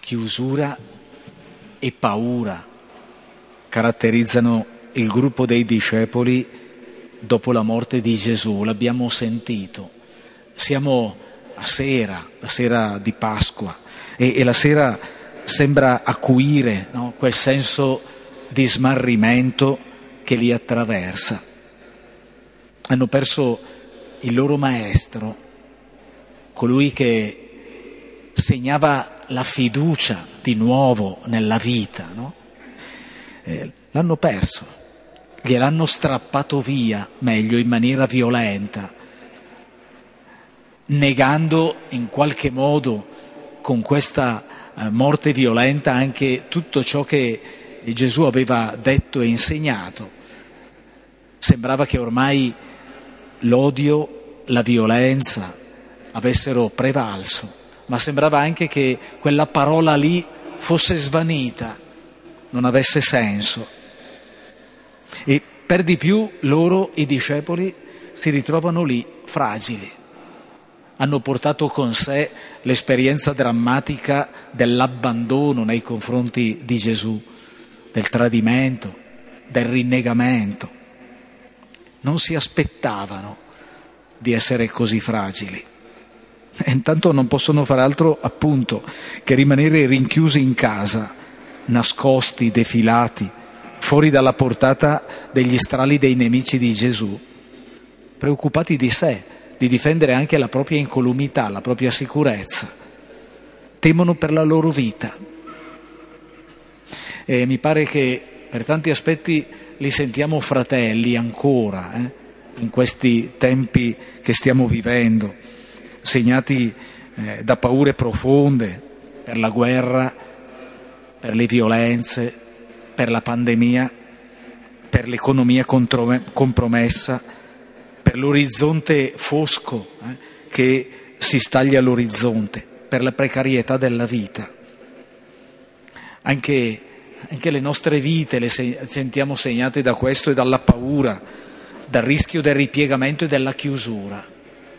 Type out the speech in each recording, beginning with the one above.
Chiusura e paura caratterizzano il gruppo dei discepoli dopo la morte di Gesù. L'abbiamo sentito. Siamo a sera, la sera di Pasqua, e la sera sembra acuire, no? Quel senso di smarrimento che li attraversa. Hanno perso il loro maestro, colui che segnava la fiducia di nuovo nella vita, no? L'hanno perso, gliel'hanno strappato via, meglio, in maniera violenta, negando in qualche modo con questa morte violenta anche tutto ciò che Gesù aveva detto e insegnato. Sembrava che ormai l'odio, la violenza avessero prevalso, ma sembrava anche che quella parola lì fosse svanita, non avesse senso. E per di più loro, i discepoli, si ritrovano lì fragili. Hanno portato con sé l'esperienza drammatica dell'abbandono nei confronti di Gesù, del tradimento, del rinnegamento. Non si aspettavano di essere così fragili. E intanto non possono fare altro, appunto, che rimanere rinchiusi in casa, nascosti, defilati, fuori dalla portata degli strali dei nemici di Gesù, preoccupati di sé, di difendere anche la propria incolumità, la propria sicurezza. Temono per la loro vita. E mi pare che per tanti aspetti li sentiamo fratelli ancora, in questi tempi che stiamo vivendo, segnati da paure profonde per la guerra, per le violenze, per la pandemia, per l'economia compromessa, per l'orizzonte fosco che si staglia all'orizzonte, per la precarietà della vita. Anche le nostre vite le sentiamo segnate da questo e dalla paura, dal rischio del ripiegamento e della chiusura.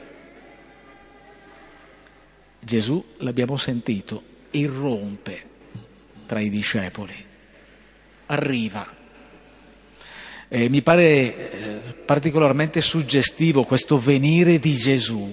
Gesù, l'abbiamo sentito, irrompe tra i discepoli, arriva. Mi pare particolarmente suggestivo questo venire di Gesù,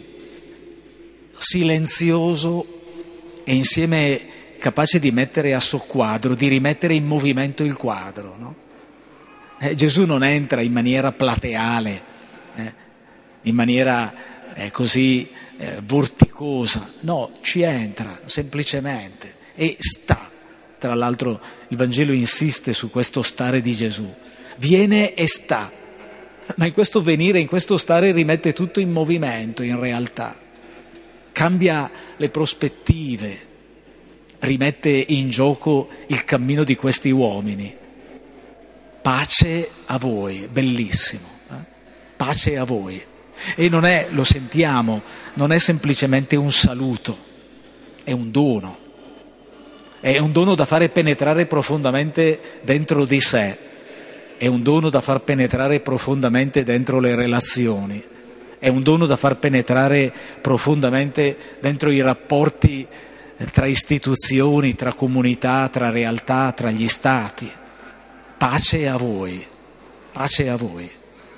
silenzioso e insieme capace di mettere a soqquadro, di rimettere in movimento il quadro, no? Gesù non entra in maniera plateale, in maniera così vorticosa, no, ci entra semplicemente e sta. Tra l'altro il Vangelo insiste su questo stare di Gesù, viene e sta, ma in questo venire, in questo stare rimette tutto in movimento in realtà, cambia le prospettive, rimette in gioco il cammino di questi uomini. Pace a voi, bellissimo, pace a voi. E non è, lo sentiamo, non è semplicemente un saluto, è un dono da fare penetrare profondamente dentro di sé, è un dono da far penetrare profondamente dentro le relazioni, è un dono da far penetrare profondamente dentro i rapporti tra istituzioni, tra comunità, tra realtà, tra gli stati. Pace a voi, pace a voi.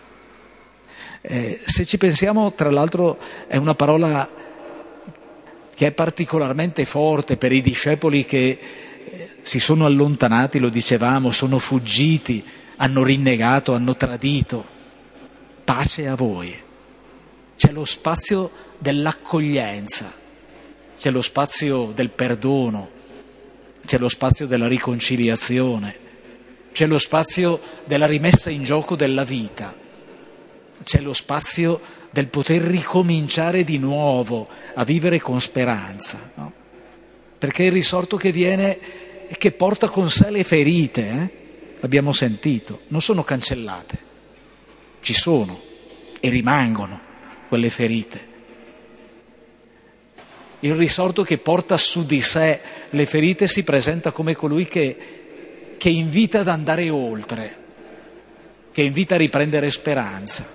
Se ci pensiamo, tra l'altro, è una parola che è particolarmente forte per i discepoli che si sono allontanati, lo dicevamo, sono fuggiti, hanno rinnegato, hanno tradito. Pace a voi. C'è lo spazio dell'accoglienza, c'è lo spazio del perdono, c'è lo spazio della riconciliazione, c'è lo spazio della rimessa in gioco della vita. C'è lo spazio del poter ricominciare di nuovo a vivere con speranza, no? Perché il risorto che viene e che porta con sé le ferite, l'abbiamo sentito, non sono cancellate, ci sono e rimangono quelle ferite. Il risorto che porta su di sé le ferite si presenta come colui che invita ad andare oltre, che invita a riprendere speranza.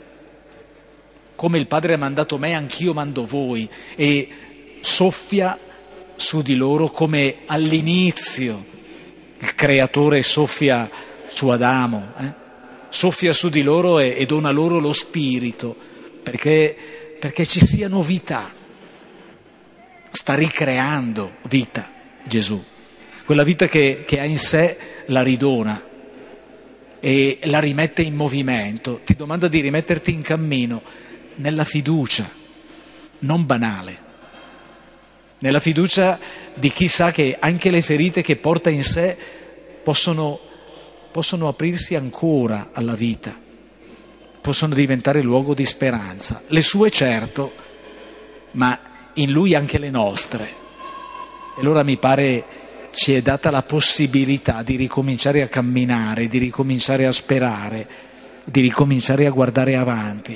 Come il Padre ha mandato me, anch'io mando voi, e soffia su di loro come all'inizio il Creatore soffia su Adamo, soffia su di loro e dona loro lo Spirito, perché ci sia novità. Sta ricreando vita Gesù, quella vita che ha in sé la ridona e la rimette in movimento, ti domanda di rimetterti in cammino nella fiducia, non banale, nella fiducia di chi sa che anche le ferite che porta in sé possono aprirsi ancora alla vita, possono diventare luogo di speranza, le sue certo, ma in Lui anche le nostre. E allora mi pare ci è data la possibilità di ricominciare a camminare, di ricominciare a sperare, di ricominciare a guardare avanti.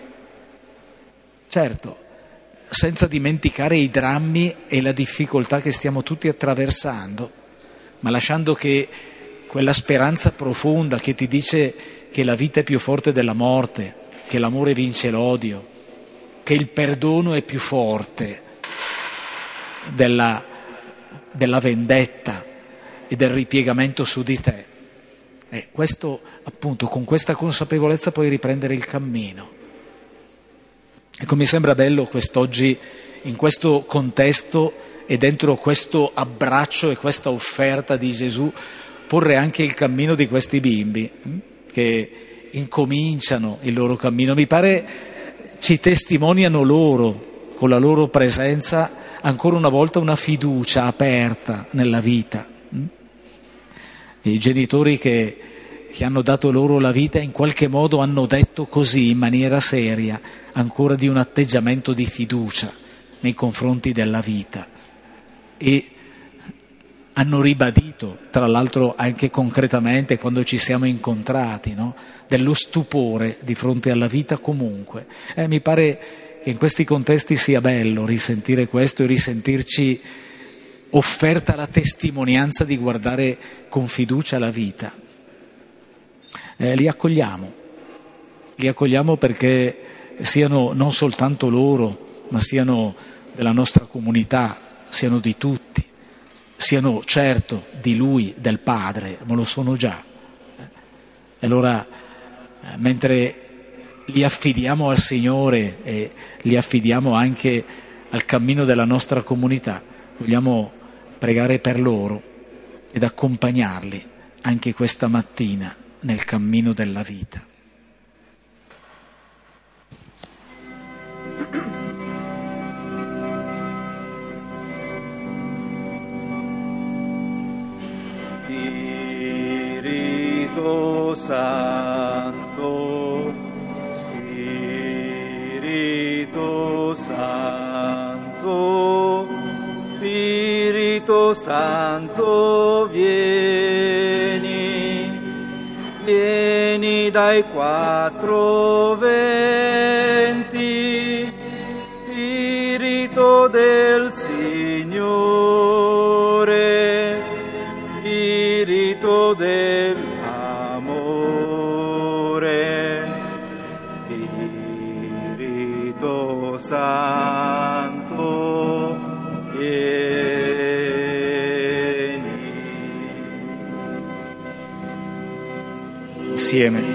Certo, senza dimenticare i drammi e la difficoltà che stiamo tutti attraversando, ma lasciando che quella speranza profonda che ti dice che la vita è più forte della morte, che l'amore vince l'odio, che il perdono è più forte della vendetta e del ripiegamento su di te. Questo appunto, con questa consapevolezza puoi riprendere il cammino. Ecco, mi sembra bello quest'oggi, in questo contesto e dentro questo abbraccio e questa offerta di Gesù, porre anche il cammino di questi bimbi che incominciano il loro cammino. Mi pare ci testimoniano loro, con la loro presenza, ancora una volta una fiducia aperta nella vita. I genitori che hanno dato loro la vita in qualche modo hanno detto così, in maniera seria, ancora di un atteggiamento di fiducia nei confronti della vita, e hanno ribadito, tra l'altro anche concretamente quando ci siamo incontrati, no? Dello stupore di fronte alla vita comunque. Mi pare che in questi contesti sia bello risentire questo e risentirci offerta la testimonianza di guardare con fiducia la vita. Li accogliamo perché siano non soltanto loro, ma siano della nostra comunità, siano di tutti, siano certo di Lui, del Padre, ma lo sono già. E allora, mentre li affidiamo al Signore e li affidiamo anche al cammino della nostra comunità, vogliamo pregare per loro ed accompagnarli anche questa mattina nel cammino della vita. Spirito Santo, Spirito Santo, Spirito Santo, vieni dai quattro venti, Spirito del Signore, Spirito dell'amore, Spirito Santo, vieni. Insieme.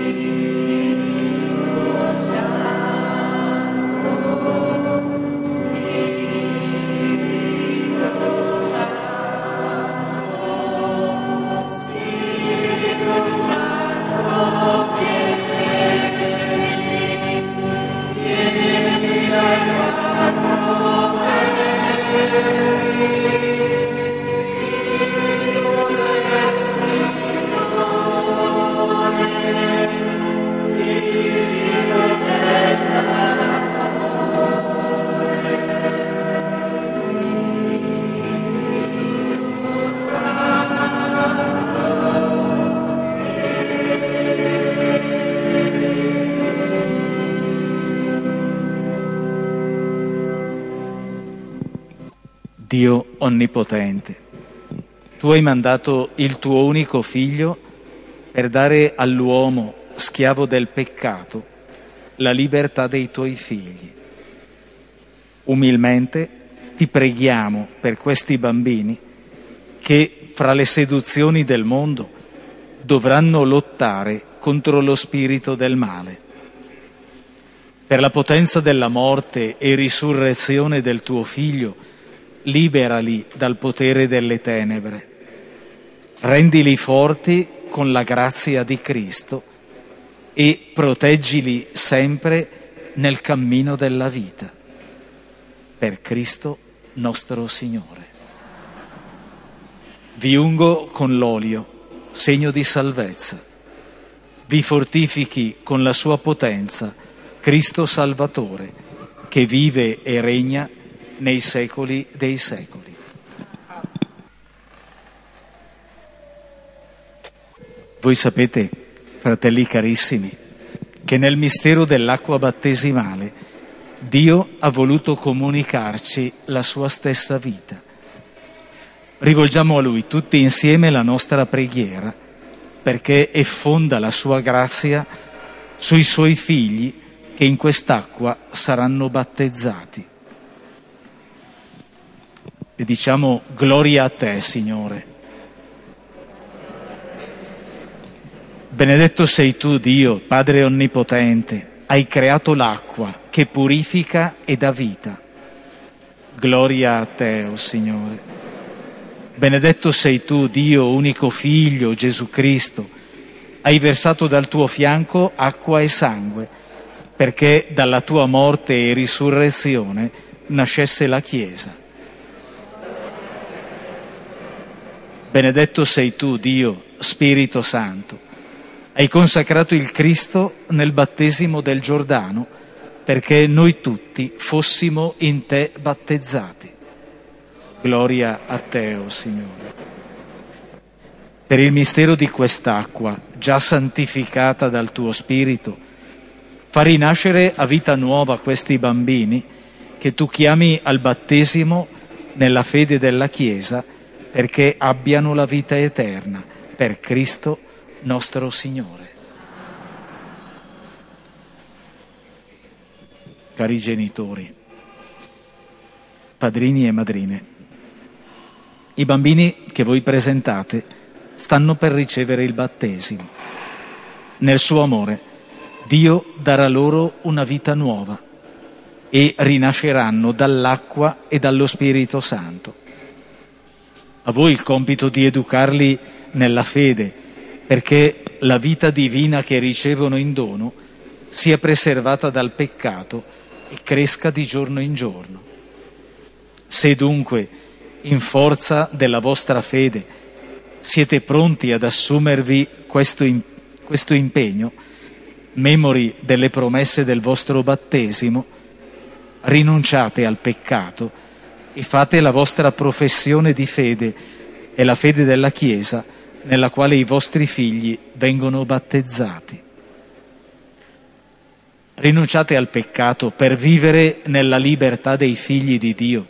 Dio onnipotente, tu hai mandato il tuo unico figlio per dare all'uomo, schiavo del peccato, la libertà dei tuoi figli. Umilmente ti preghiamo per questi bambini che fra le seduzioni del mondo dovranno lottare contro lo spirito del male. Per la potenza della morte e risurrezione del tuo Figlio, liberali dal potere delle tenebre. Rendili forti con la grazia di Cristo e proteggili sempre nel cammino della vita. Per Cristo nostro Signore. Vi ungo con l'olio, segno di salvezza. Vi fortifichi con la sua potenza, Cristo Salvatore, che vive e regna nei secoli dei secoli. Voi sapete, fratelli carissimi, che nel mistero dell'acqua battesimale Dio ha voluto comunicarci la sua stessa vita. Rivolgiamo a Lui tutti insieme la nostra preghiera, perché effonda la sua grazia sui Suoi figli che in quest'acqua saranno battezzati. E diciamo: gloria a Te, Signore. Benedetto sei Tu, Dio, Padre Onnipotente, hai creato l'acqua che purifica e dà vita. Gloria a Te, o Signore. Benedetto sei Tu, Dio, unico Figlio, Gesù Cristo, hai versato dal Tuo fianco acqua e sangue, perché dalla Tua morte e risurrezione nascesse la Chiesa. Benedetto sei Tu, Dio, Spirito Santo, hai consacrato il Cristo nel battesimo del Giordano, perché noi tutti fossimo in Te battezzati. Gloria a Te, o Signore. Per il mistero di quest'acqua, già santificata dal Tuo Spirito, fa rinascere a vita nuova questi bambini che Tu chiami al battesimo nella fede della Chiesa, perché abbiano la vita eterna, per Cristo nostro Signore. Cari genitori, padrini e madrine, i bambini che voi presentate stanno per ricevere il battesimo. Nel suo amore Dio darà loro una vita nuova e rinasceranno dall'acqua e dallo Spirito Santo. A voi il compito di educarli nella fede, perché la vita divina che ricevono in dono sia preservata dal peccato e cresca di giorno in giorno. Se dunque, in forza della vostra fede, siete pronti ad assumervi questo impegno, memori delle promesse del vostro battesimo, rinunciate al peccato e fate la vostra professione di fede e la fede della Chiesa nella quale i vostri figli vengono battezzati. Rinunciate al peccato per vivere nella libertà dei figli di Dio.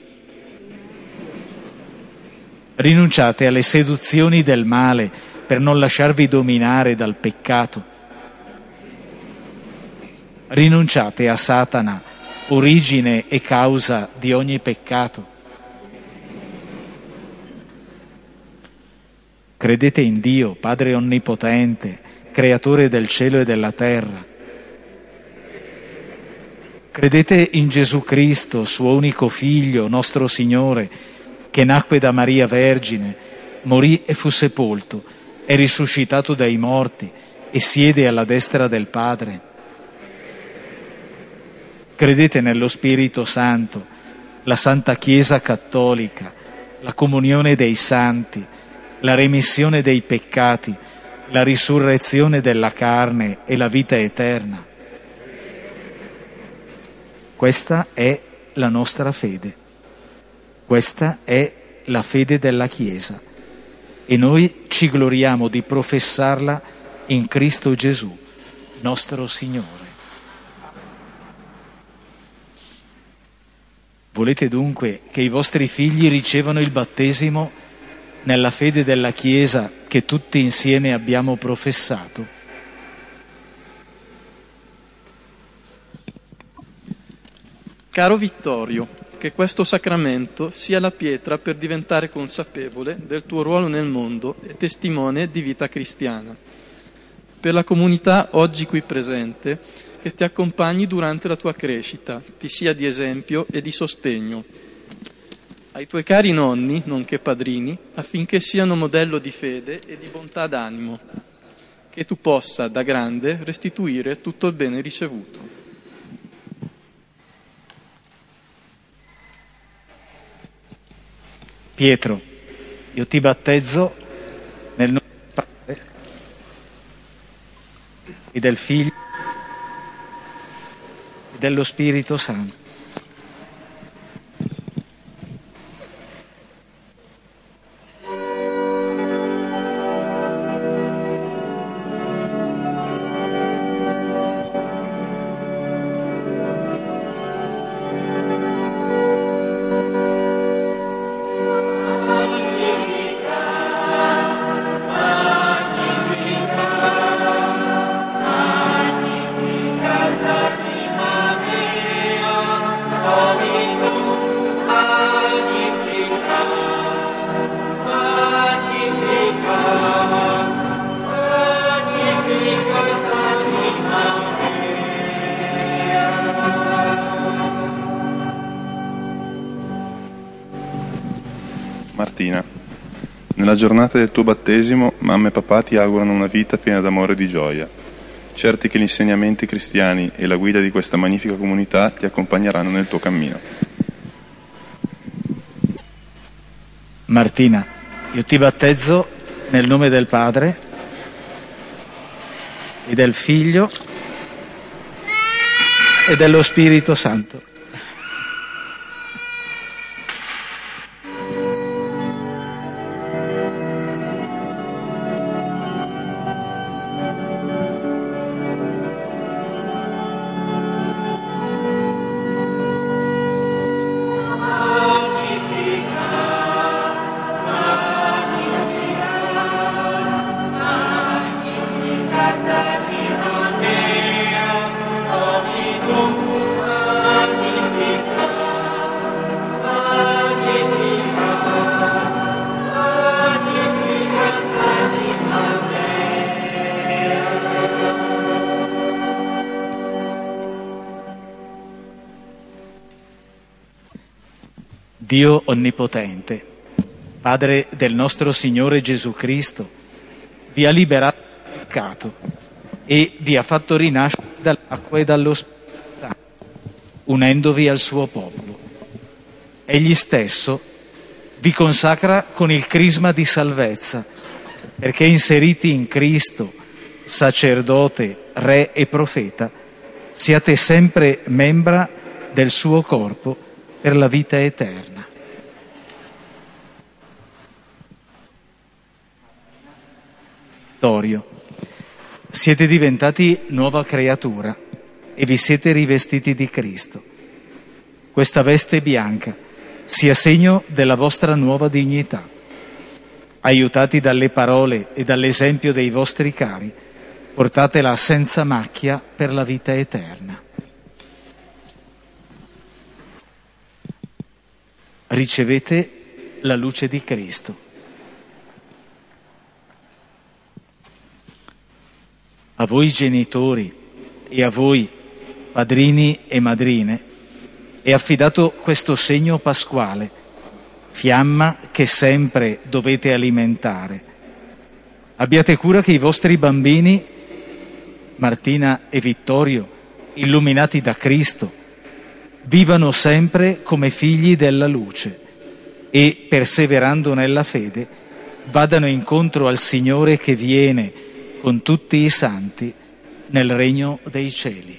Rinunciate alle seduzioni del male per non lasciarvi dominare dal peccato. Rinunciate a Satana, origine e causa di ogni peccato. Credete in Dio, Padre Onnipotente, Creatore del cielo e della terra. Credete in Gesù Cristo, suo unico Figlio, nostro Signore, che nacque da Maria Vergine, morì e fu sepolto, è risuscitato dai morti e siede alla destra del Padre. Credete nello Spirito Santo, la Santa Chiesa Cattolica, la comunione dei santi, la remissione dei peccati, la risurrezione della carne e la vita eterna. Questa è la nostra fede. Questa è la fede della Chiesa e noi ci gloriamo di professarla in Cristo Gesù, nostro Signore. Volete dunque che i vostri figli ricevano il battesimo nella fede della Chiesa che tutti insieme abbiamo professato? Caro Vittorio, che questo sacramento sia la pietra per diventare consapevole del tuo ruolo nel mondo e testimone di vita cristiana. Per la comunità oggi qui presente, che ti accompagni durante la tua crescita, ti sia di esempio e di sostegno. Ai tuoi cari nonni, nonché padrini, affinché siano modello di fede e di bontà d'animo, che tu possa, da grande, restituire tutto il bene ricevuto. Pietro, io ti battezzo nel nome del Padre e del Figlio e dello Spirito Santo. Martina, nella giornata del tuo battesimo, mamma e papà ti augurano una vita piena d'amore e di gioia, certi che gli insegnamenti cristiani e la guida di questa magnifica comunità ti accompagneranno nel tuo cammino. Martina, io ti battezzo nel nome del Padre e del Figlio e dello Spirito Santo. Dio Onnipotente, Padre del nostro Signore Gesù Cristo, vi ha liberato dal peccato e vi ha fatto rinascere dall'acqua e dallo Spirito Santo, unendovi al suo popolo. Egli stesso vi consacra con il crisma di salvezza, perché inseriti in Cristo, sacerdote, re e profeta, siate sempre membra del suo corpo per la vita eterna. Siete diventati nuova creatura e vi siete rivestiti di Cristo. Questa veste bianca sia segno della vostra nuova dignità. Aiutati dalle parole e dall'esempio dei vostri cari, portatela senza macchia per la vita eterna. Ricevete la luce di Cristo. A voi genitori e a voi padrini e madrine è affidato questo segno pasquale, fiamma che sempre dovete alimentare. Abbiate cura che i vostri bambini, Martina e Vittorio, illuminati da Cristo, vivano sempre come figli della luce e, perseverando nella fede, vadano incontro al Signore che viene con tutti i santi nel regno dei cieli.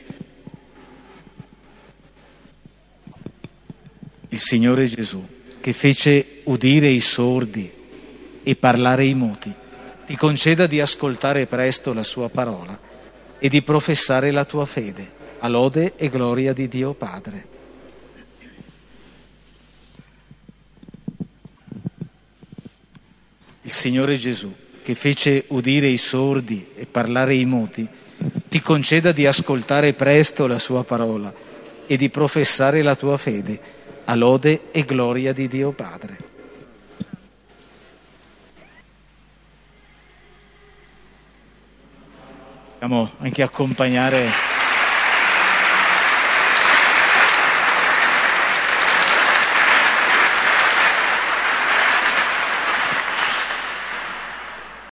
Il Signore Gesù, che fece udire i sordi e parlare i muti, ti conceda di ascoltare presto la sua parola e di professare la tua fede, a lode e gloria di Dio Padre. Il Signore Gesù, che fece udire i sordi e parlare i muti, ti conceda di ascoltare presto la sua parola e di professare la tua fede, a lode e gloria di Dio Padre. Possiamo anche accompagnare